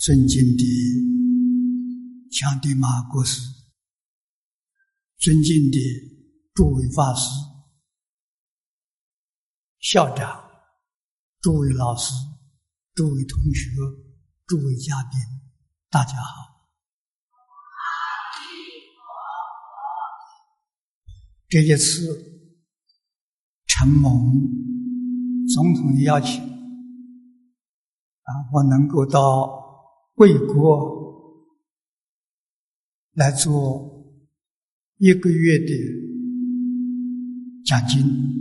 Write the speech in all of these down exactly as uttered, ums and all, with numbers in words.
尊敬的强地马国师，尊敬的诸位法师、校长、诸位老师、诸位同学、诸位嘉宾，大家好。这一次承蒙总统的邀请，啊，我能够到贵国来做一个月的讲经，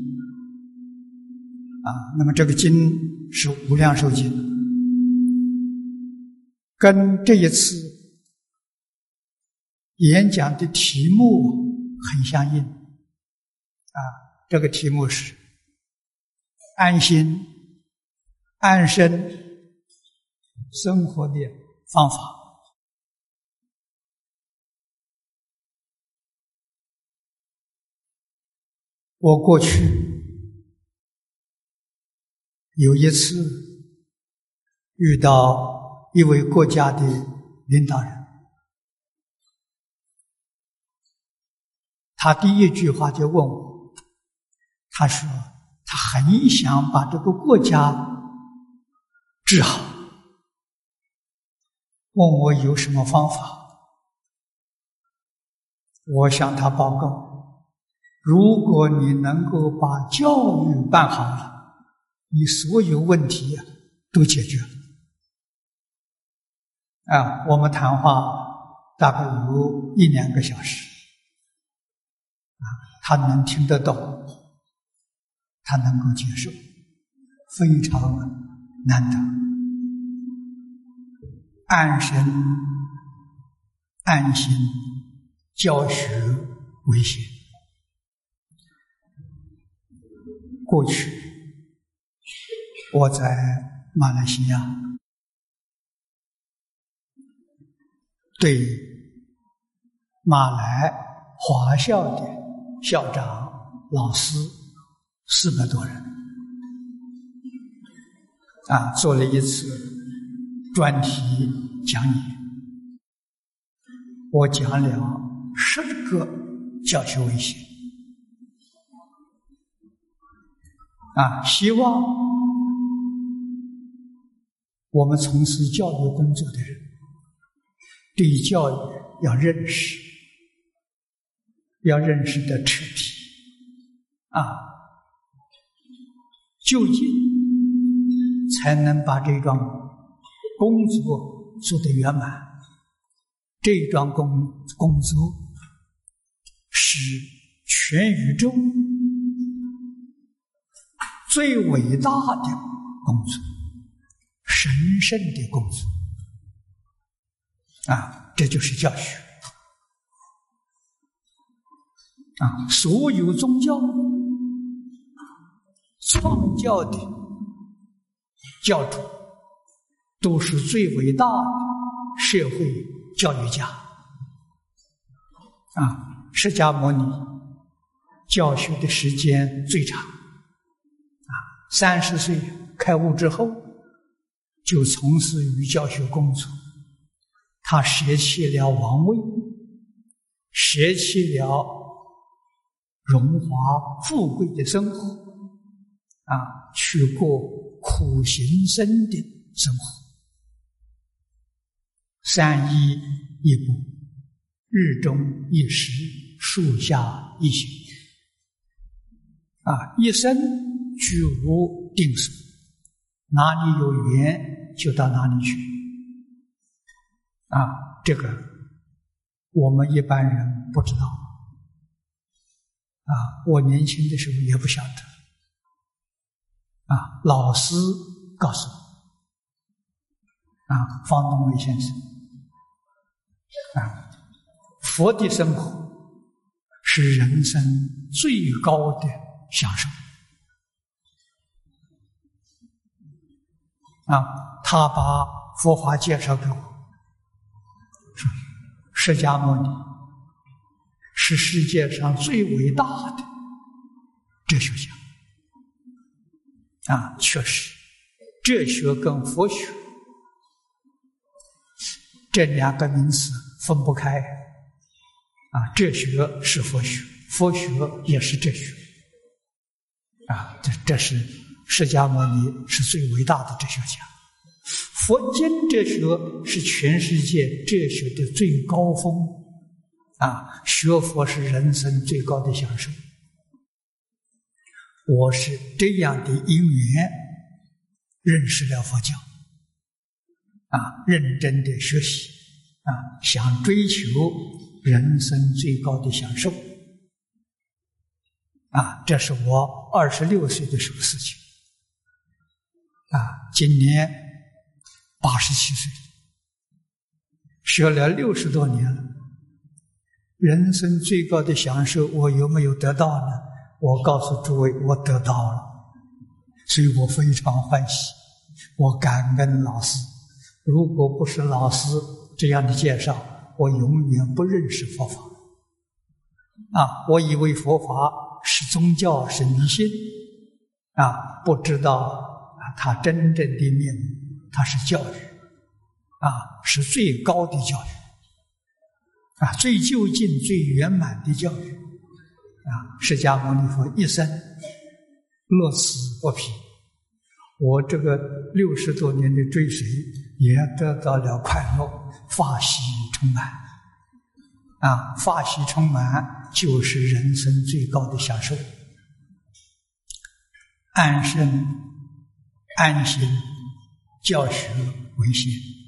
啊，那么这个经是《无量寿经》，跟这一次演讲的题目很相应，啊，这个题目是安心、安身生活的方法。我过去有一次遇到一位国家的领导人，他第一句话就问我，他说他很想把这个国家治好，问我有什么方法。我向他报告，如果你能够把教育办好了，你所有问题都解决了。啊，我们谈话大概有一两个小时，啊，他能听得懂，他能够接受，非常难得。安身、安心、教学为先。过去我在马来西亚对马来华校的校长、老师四百多人啊，做了一次专题讲演，我讲了十个教学为先啊，希望我们从事教育工作的人对教育要认识，要认识的彻底啊，究竟才能把这桩工作做得圆满。这一桩工工作是全宇宙最伟大的工作，神圣的工作啊，这就是教学啊！所有宗教创教的教主都是最伟大的社会教育家啊！释迦牟尼教学的时间最长啊，三十岁开悟之后就从事于教学工作。他舍弃了王位，舍弃了荣华富贵的生活啊，去过苦行僧的生活。三衣一钵，日中一食，树下一宿啊，一生居无定所，哪里有缘就到哪里去啊，这个我们一般人不知道啊，我年轻的时候也不晓得啊，老师告诉我啊，方东伟先生啊，佛的生活是人生最高的享受啊，他把佛法介绍给我，说释迦牟尼是世界上最伟大的哲学家啊，确实哲学跟佛学这两个名词分不开啊。哲学是佛学，佛学也是哲学啊。这这是释迦牟尼是最伟大的哲学家。佛经哲学是全世界哲学的最高峰啊！学佛是人生最高的享受。我是这样的因缘认识了佛教啊，认真的学习啊，想追求人生最高的享受啊！这是我二十六岁的时候事情啊，今年八十七岁，学了六十多年了，人生最高的享受，我有没有得到呢？我告诉诸位，我得到了，所以我非常欢喜，我感恩老师。如果不是老师这样的介绍，我永远不认识佛法啊！我以为佛法是宗教，是迷信啊，不知道啊，它真正的面目。它是教育啊，是最高的教育啊，最究竟、最圆满的教育啊！释迦牟尼佛一生乐此不疲，我这个六十多年的追随也得到了快乐，法喜充满啊！法喜充满就是人生最高的享受，安身安心。教学为先，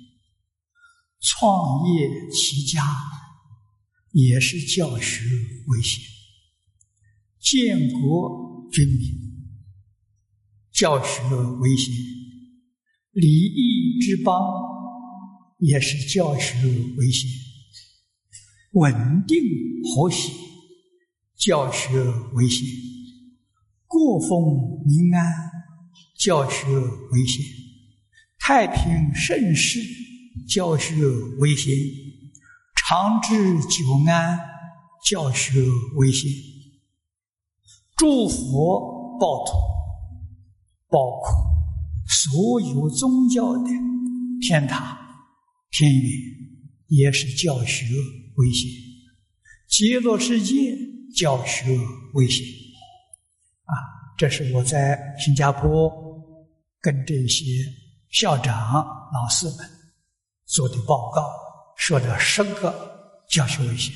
创业起家也是教学为先，建国军民教学为先，礼义之邦也是教学为先，稳定和谐教学为先，国风民安教学为先，太平盛世教学为先，长治久安教学为先，诸佛报土，包括所有宗教的天塔天园，也是教学为先，极乐世界教学为先啊！这是我在新加坡跟这些校长、老师们做的报告，说了十个教学为先。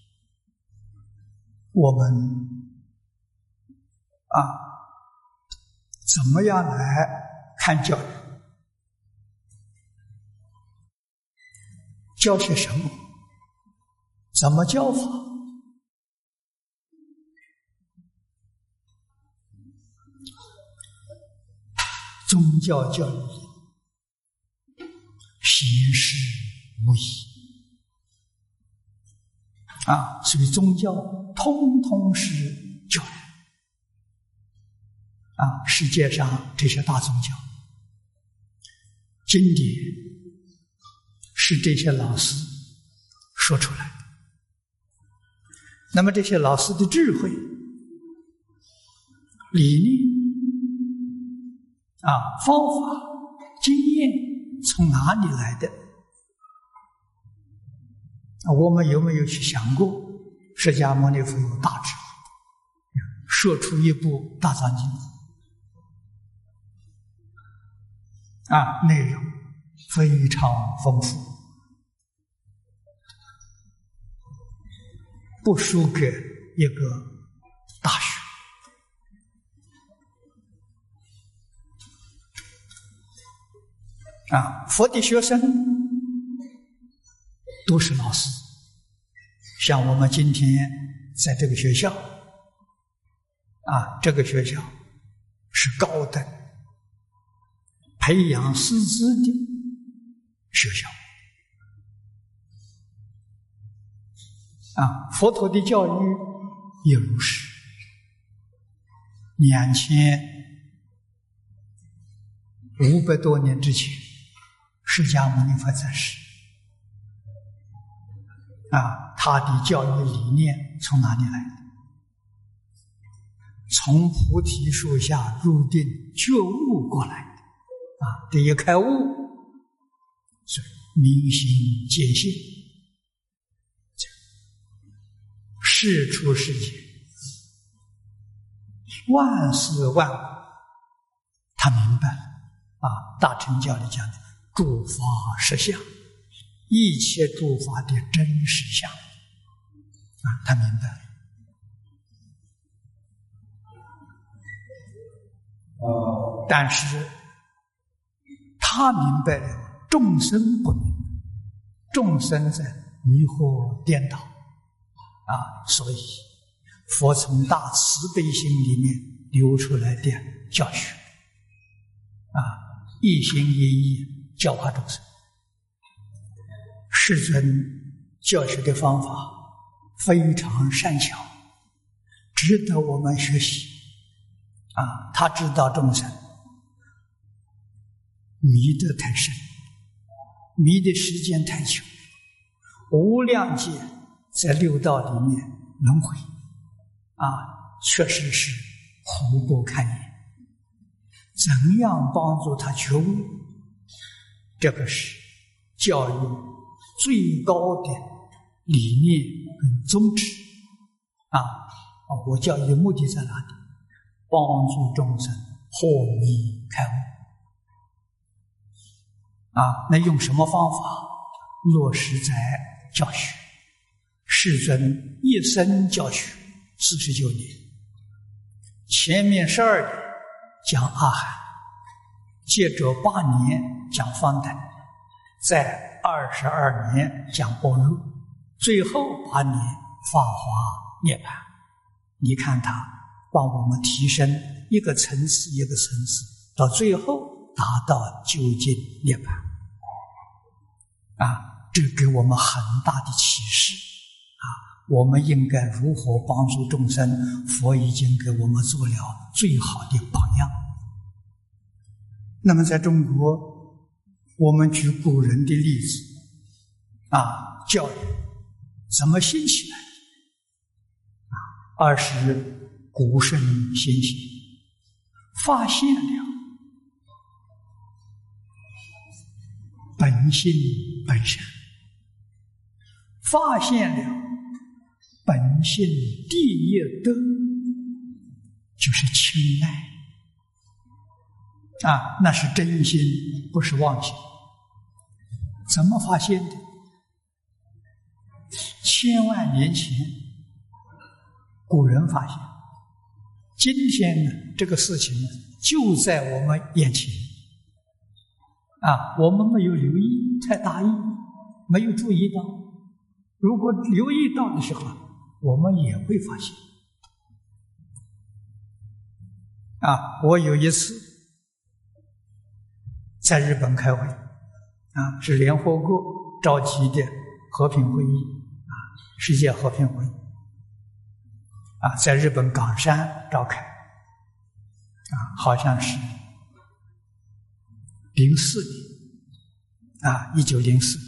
我们啊，怎么样来看教育？教些什么？怎么教法？宗教教育显示无疑啊，所以宗教通通是教育啊。世界上这些大宗教经典是这些老师说出来的，那么这些老师的智慧、理念啊、方法、经验从哪里来的？我们有没有去想过？释迦牟尼佛有大智慧，说出一部大藏经啊，内容非常丰富，不输给一个大学。啊，佛的学生都是老师，像我们今天在这个学校，啊，这个学校是高等培养师资的学校，啊，佛陀的教育也如是。两千五百多年之前，释迦牟尼佛在世，啊，他的教育理念从哪里来的？从菩提树下入定觉悟过来的，啊，这一开悟，所以明心见性，事出世间，万事万物，他明白啊。大乘教里讲的诸法实相，一切诸法的真实相啊，他明白了。哦，但是他明白了，众生不明白，众生在迷惑颠倒啊，所以佛从大慈悲心里面流出来的教学啊，一心一意教化众生。世尊教学的方法非常善巧，值得我们学习啊。他知道众生迷得太深，迷的时间太久，无量劫在六道里面轮回啊，确实是苦不堪言。怎样帮助他觉悟？这个是教育最高的理念跟宗旨啊！我教育的目的在哪里？帮助众生破迷开悟啊！那用什么方法落实在教学？世尊一生教学四十九年，前面十二年讲阿含，接着八年讲方等，在二十二年讲般若，最后八年法华涅槃。你看他帮我们提升一个层次一个层次，到最后达到究竟涅槃啊！这给我们很大的启示啊！我们应该如何帮助众生？佛已经给我们做了最好的榜样。那么在中国，我们举古人的例子啊，教育怎么兴起来啊？二是古圣先贤发现了本性本善，发现了本性第一德，就是亲爱啊，那是真心，不是妄心。怎么发现的？千万年前古人发现，今天呢，这个事情就在我们眼前啊，我们没有留意，太大意，没有注意到。如果留意到的时候，我们也会发现啊。我有一次在日本开会啊，是联合国召集的和平会议啊，世界和平会议啊，在日本冈山召开啊，好像是零四年啊，一九零四。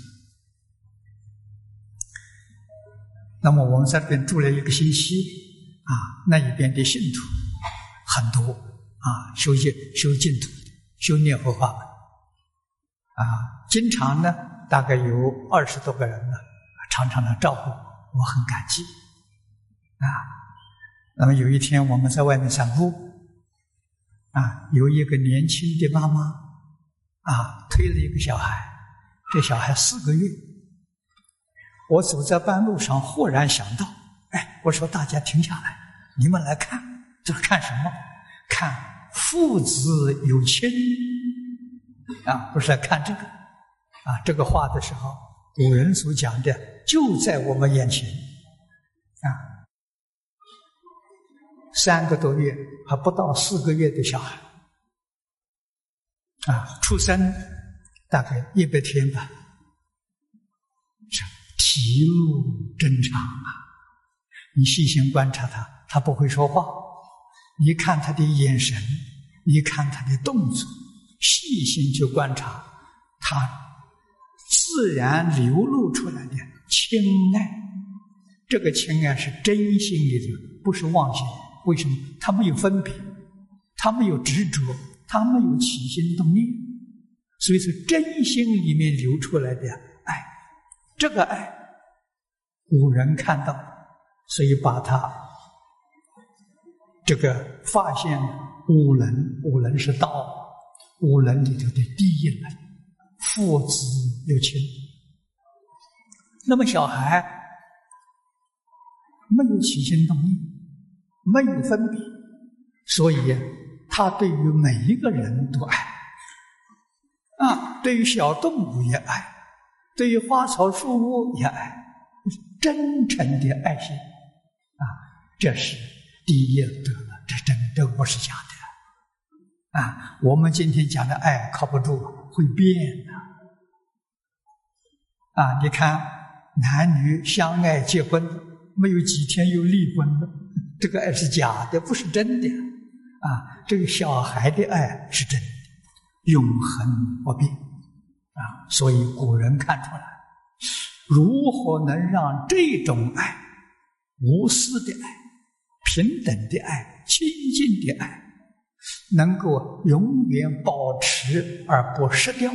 那么我们在这边住了一个星期啊，那一边的信徒很多啊，修净修净土的，修念佛法门啊，经常呢大概有二十多个人呢，常常来照顾我，我很感激啊。那么有一天我们在外面散步啊，有一个年轻的妈妈啊推了一个小孩，这小孩四个月。我走在半路上，忽然想到，哎，我说大家停下来，你们来看，这是看什么？看父子有亲啊，不是来看这个啊。这个话的时候，古人所讲的就在我们眼前啊。三个多月还不到四个月的小孩啊，出生大概一百天吧，体露真常啊！你细心观察他，他不会说话，你看他的眼神，你看他的动作，细心去观察，他自然流露出来的亲爱。这个亲爱是真心的，不是妄心。为什么？他没有分别，他没有执着，他没有起心动念， 所以是真心里面流出来的爱。这个爱古人看到，所以把它这个发现五伦，五伦是道，五伦里头的第一伦，父子有情。那么小孩没有起心动念，没有分别，所以他对于每一个人都爱啊，对于小动物也爱，对于花草树木也爱，真诚的爱心啊，这是第一德，这真这不是假的啊。我们今天讲的爱靠不住，会变的啊。你看男女相爱结婚，没有几天又离婚了，这个爱是假的，不是真的啊。这个小孩的爱是真的，永恒不变啊。所以古人看出来，如何能让这种爱，无私的爱、平等的爱、亲近的爱，能够永远保持而不失掉，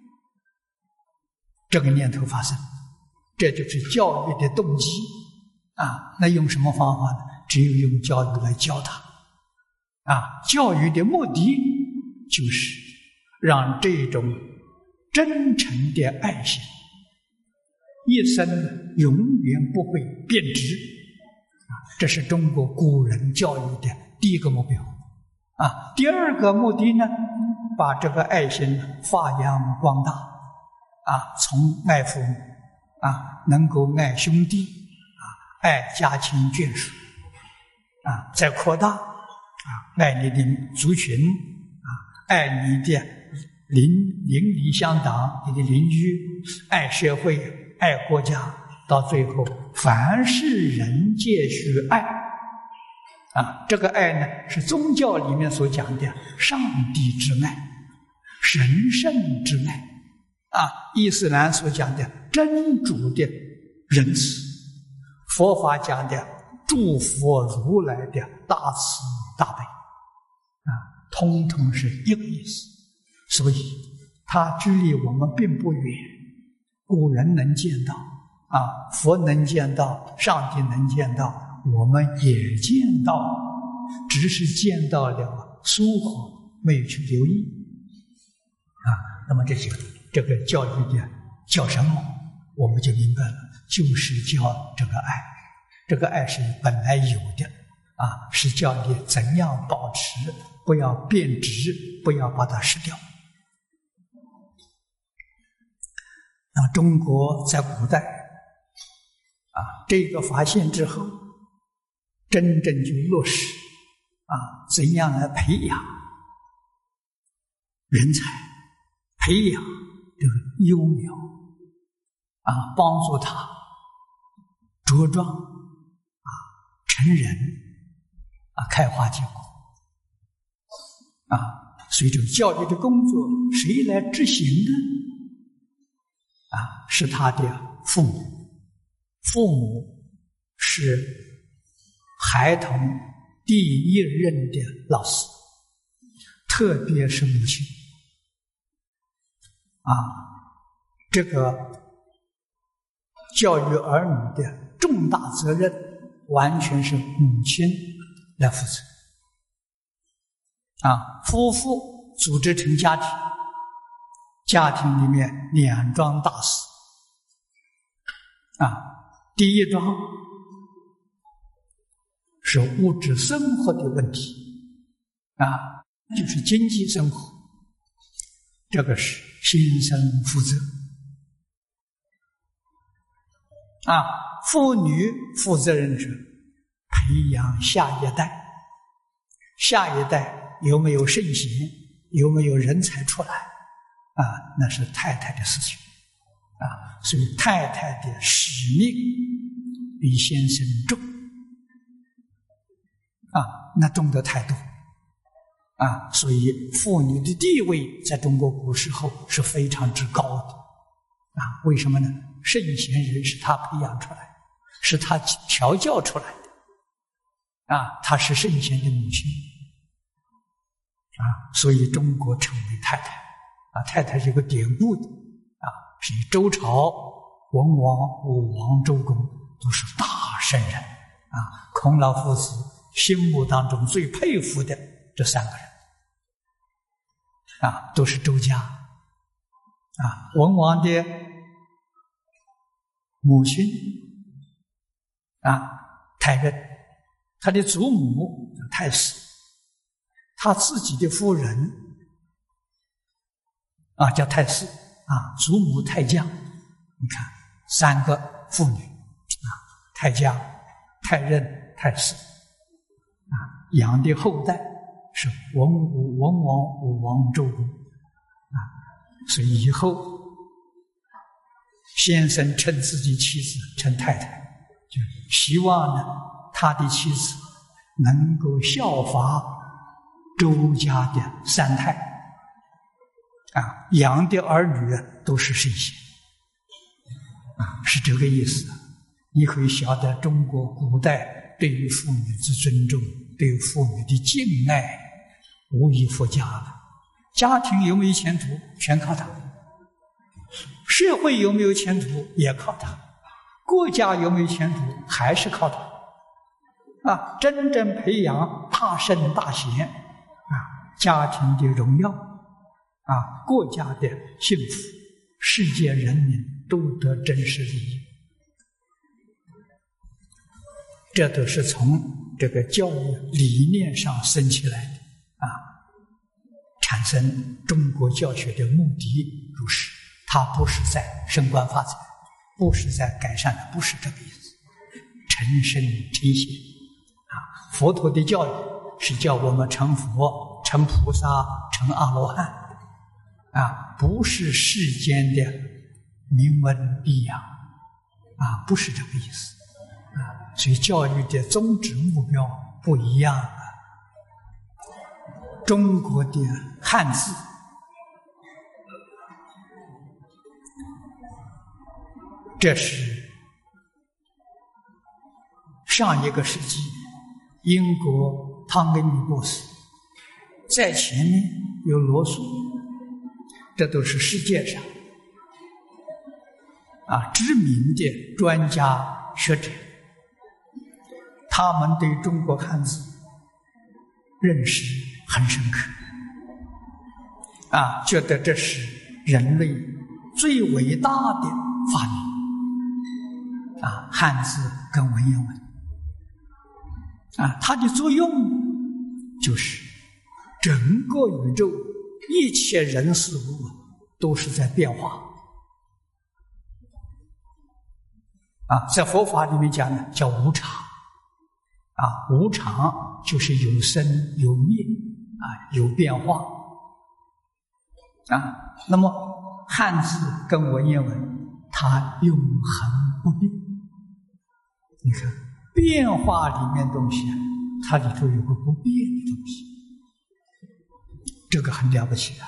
这个念头发生，这就是教育的动机啊。那用什么方法呢？只有用教育来教他啊。教育的目的就是让这种真诚的爱心一生永远不会变质啊。这是中国古人教育的第一个目标啊。第二个目的呢，把这个爱心发扬光大啊，从爱父母啊，能够爱兄弟啊，爱家亲眷属啊，再扩大啊，爱你的族群啊，爱你的邻邻里乡党，你的邻居，爱社会，爱国家，到最后凡是人皆须爱啊。这个爱呢，是宗教里面所讲的上帝之爱，神圣之爱啊，伊斯兰所讲的真主的仁慈，佛法讲的诸佛如来的大慈大悲啊，通通是一个意思。所以它距离我们并不远，古人能见到啊，佛能见到，上帝能见到，我们也见到，只是见到了疏忽，没有去留意啊。那么这些这个教育的叫什么，我们就明白了，就是教这个爱。这个爱是本来有的啊，是叫你怎样保持，不要变质，不要把它失掉。那么中国在古代啊，这个发现之后，真正就落实啊，怎样来培养人才，培养这个幼苗啊，帮助他茁壮啊，成人啊，开花结果啊。所以这个教育的工作谁来执行呢？啊，是他的父母。父母是孩童第一任的老师，特别是母亲啊，这个教育儿女的重大责任完全是母亲来负责啊。夫妇组织成家庭，家庭里面两桩大事啊。第一桩是物质生活的问题啊，就是经济生活，这个是先生负责啊。妇女负责任是培养下一代，下一代有没有圣贤，有没有人才出来啊，那是太太的事情啊。所以太太的使命比先生重啊，那重得太多啊。所以妇女的地位在中国古时候是非常之高的啊。为什么呢？圣贤人是他培养出来的，是他调教出来的啊，他是圣贤的母亲啊。所以中国称为太太啊，太太是有个典故的啊，是以周朝文王、武王、周公都是大圣人啊，孔老夫子心目当中最佩服的这三个人啊，都是周家啊。文王的母亲啊，太任，他的祖母太师，他自己的夫人啊叫太师啊，祖母太姜。你看三个妇女啊，太姜、太任、太师啊，养的后代是文武、文王、武王、周公啊，所以以后先生称自己妻子称太太，就希望呢他的妻子能够效法周家的三太啊，养的儿女都是圣贤啊，是这个意思。你可以晓得中国古代对于妇女之尊重，对于妇女的敬爱，无以复加了。家庭有没有前途，全靠它；社会有没有前途，也靠它；国家有没有前途，还是靠它。啊，真正培养大圣大贤啊，家庭的荣耀啊，国家的幸福，世界人民都得真实利益。这都是从这个教育理念上生起来的啊，产生中国教学的目的如是。它不是在升官发财，不是在改善的，不是这个意思。成圣成贤啊，佛陀的教育是叫我们成佛、成菩萨、成阿罗汉啊，不是世间的名闻利养啊，不是这个意思啊。所以教育的宗旨目标不一样啊。中国的汉字这是上一个世纪英国汤根尼博士，在前面有罗素，这都是世界上啊知名的专家学者，他们对中国汉字认识很深刻啊，觉得这是人类最伟大的发明啊，汉字跟文言文啊，它的作用就是整个宇宙一切人事物都是在变化啊，在佛法里面讲呢，叫无常啊，无常就是有生有灭啊，有变化啊。那么汉字跟文言文，它永恒不变。你看变化里面东西，它里头有个不变的东西，这个很了不起的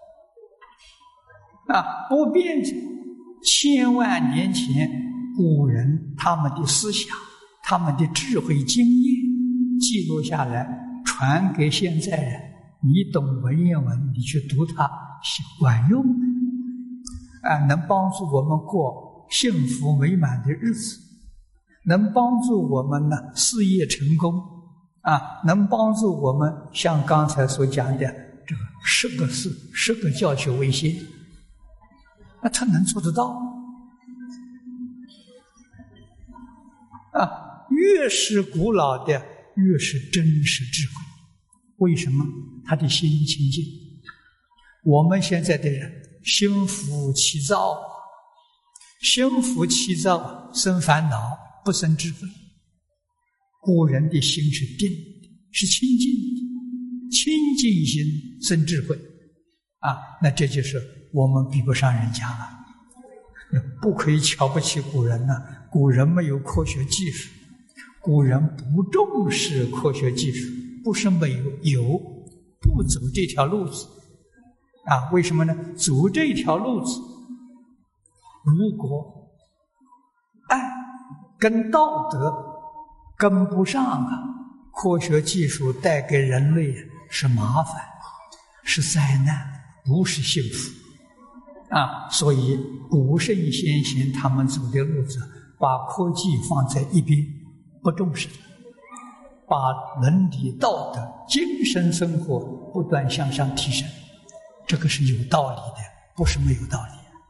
啊！不变的，千万年前古人他们的思想、他们的智慧经验记录下来，传给现在人。你懂文言文，你去读它是管用的啊，能帮助我们过幸福美满的日子，能帮助我们呢事业成功啊，能帮助我们像刚才所讲的这个十个事、十个教学为先，那他能做得到啊？越是古老的，越是真实智慧。为什么？他的心清净。我们现在的人心浮气躁，心浮气躁生烦恼，不生智慧。古人的心是定的，是清净的，清净心生智慧啊，那这就是我们比不上人家了。不可以瞧不起古人呢、啊，古人没有科学技术，古人不重视科学技术，不是没有，有，不走这条路子啊？为什么呢？走这条路子，如果爱跟道德跟不上啊，科学技术带给人类是麻烦，是灾难，不是幸福。 啊，所以古圣先贤他们走的路子，把科技放在一边，不重视，把伦理道德、精神生活不断向上提升，这个是有道理的，不是没有道理。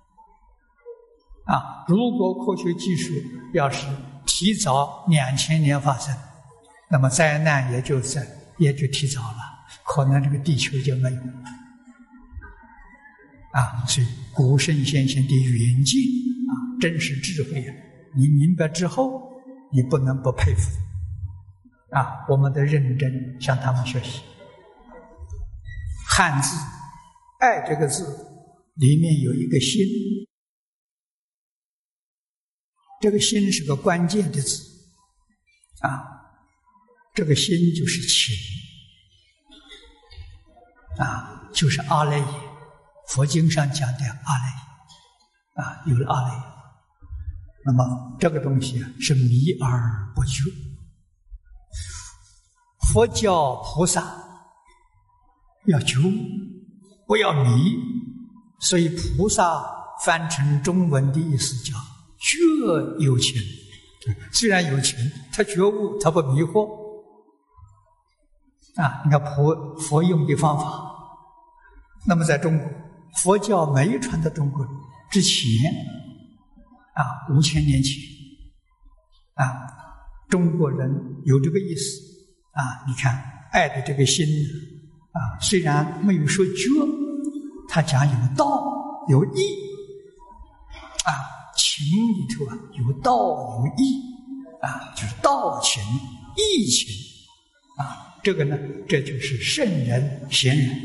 啊，如果科学技术要是提早两千年发生，那么灾难也就在也就提早了，可能这个地球就没有了。啊，所以古圣先贤的远见啊，真是智慧啊！你明白之后，你不能不佩服。啊，我们得认真向他们学习。汉字“爱”这个字里面有一个“心”，这个“心”是个关键的字。啊，这个“心”就是情。啊，就是阿赖耶。佛经上讲的阿赖耶，啊，有了阿赖耶，那么这个东西啊是迷而不觉。佛教菩萨要觉悟，不要迷，所以菩萨翻成中文的意思叫觉有情。虽然有情，他觉悟，他不迷惑。啊，你看佛佛用的方法。那么在中国，佛教没传到中国之前，啊，五千年前，啊，中国人有这个意思，啊，你看爱的这个心，啊，虽然没有说觉，他讲有道有义，啊，情里头啊有道有义，啊，就是道情义情，啊，这个呢，这就是圣人贤人。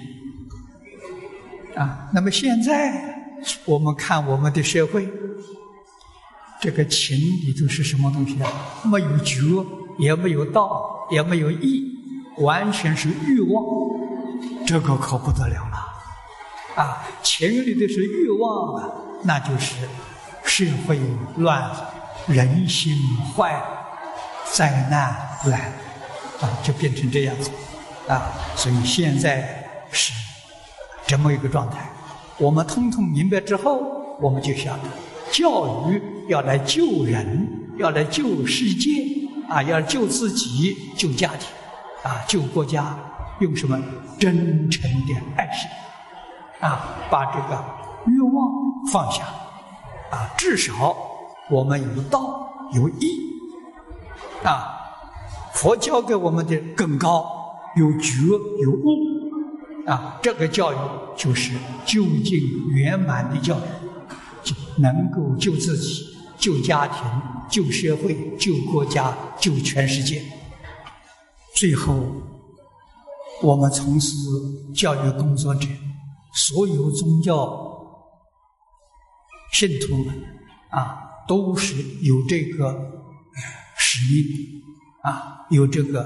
啊，那么现在我们看我们的社会，这个情里头是什么东西啊？没有觉，也没有道，也没有义，完全是欲望，这个可不得了了。啊，情里的是欲望啊，那就是社会乱，人心坏，灾难来，啊，就变成这样子。啊，所以现在是这么一个状态，我们通通明白之后，我们就晓得，教育要来救人，要来救世界，啊，要救自己，救家庭，啊，救国家，用什么真诚的爱心，啊，把这个欲望放下，啊，至少我们有道有义，啊，佛教给我们的更高，有觉有悟。啊，这个教育就是究竟圆满的教育，就能够救自己、救家庭、救社会、救国家、救全世界。最后，我们从事教育工作者，所有宗教信徒们啊，都是有这个使命啊，有这个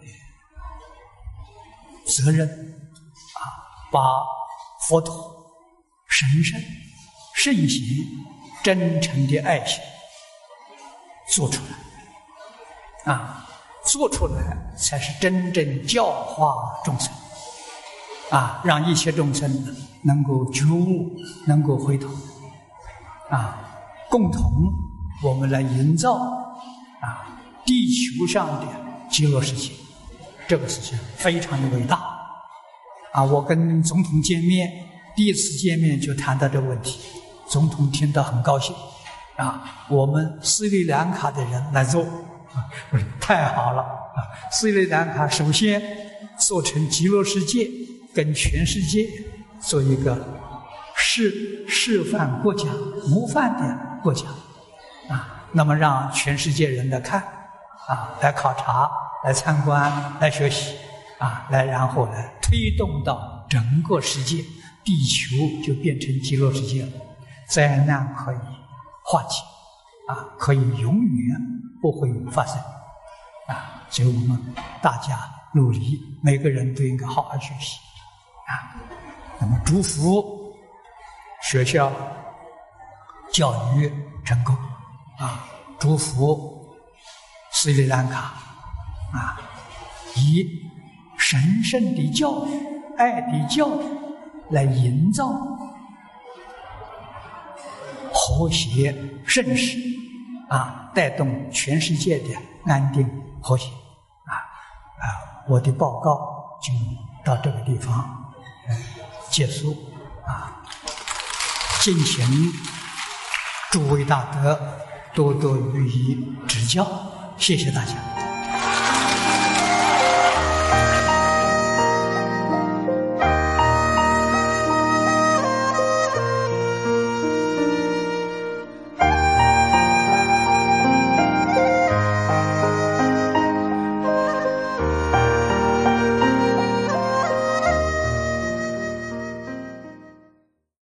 责任。把佛陀神圣、圣贤、真诚的爱心做出来，啊，做出来才是真正教化众生，啊，让一切众生能够觉悟，能够回头，啊，共同我们来营造啊地球上的极乐世界，这个事情非常的伟大。啊，我跟总统见面，第一次见面就谈到这个问题，总统听得很高兴。啊，我们斯里兰卡的人来做，啊，太好了！啊，斯里兰卡首先做成极乐世界，跟全世界做一个示示范国家、模范的国家。啊，那么让全世界人来看，啊，来考察、来参观、来学习。啊，来，然后呢，推动到整个世界，地球就变成极乐世界了，灾难可以化解，啊，可以永远不会发生，啊，所以我们大家努力，每个人都应该好好学习，啊，那么祝福学校教育成功，啊，祝福斯里兰卡，啊，以神圣的教育、爱的教育来营造和谐盛世，啊，带动全世界的安定和谐。啊啊，我的报告就到这个地方呃结束。啊，敬请诸位大德多多予以指教，谢谢大家。